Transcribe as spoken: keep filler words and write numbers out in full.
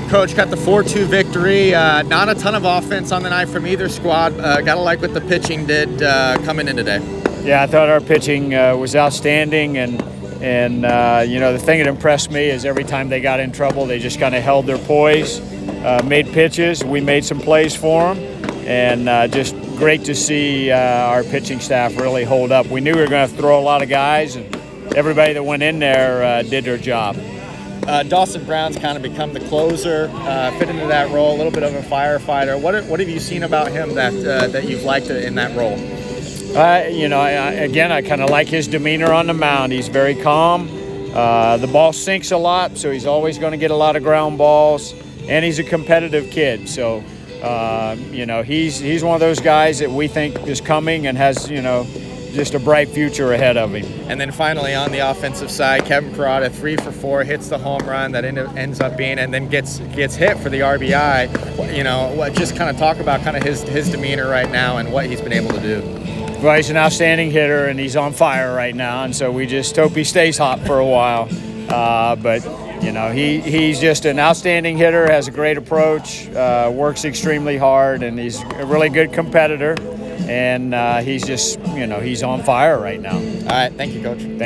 Coach, got the four two victory. Uh, not a ton of offense on the night from either squad. Uh, gotta like what the pitching did uh, coming in today. Yeah, I thought our pitching uh, was outstanding, and and uh, you know, the thing that impressed me is every time they got in trouble, they just kind of held their poise, uh, made pitches. We made some plays for them, and uh, just great to see uh, our pitching staff really hold up. We knew we were going to throw a lot of guys, and everybody that went in there uh, did their job. Uh, Dawson Brown's kind of become the closer, uh, fit into that role, a little bit of a firefighter. What what have you seen about him that uh, that you've liked in that role? Uh, you know, I, I, again, I kind of like his demeanor on the mound. He's very calm. Uh, the ball sinks a lot, so he's always going to get a lot of ground balls, and he's a competitive kid. So, uh, you know, he's he's one of those guys that we think is coming and has, you know, just a bright future ahead of him. And then finally on the offensive side, Kevin Parada, three for four, hits the home run that end, ends up being, and then gets gets hit for the R B I. You know, what, just kind of talk about kind of his his demeanor right now and what he's been able to do. Well, he's an outstanding hitter, and he's on fire right now, and so we just hope he stays hot for a while. Uh, but, you know, he, he's just an outstanding hitter, has a great approach, uh, works extremely hard, and he's a really good competitor. And uh, he's just, you know, he's on fire right now. All right. Thank you, Coach. Thank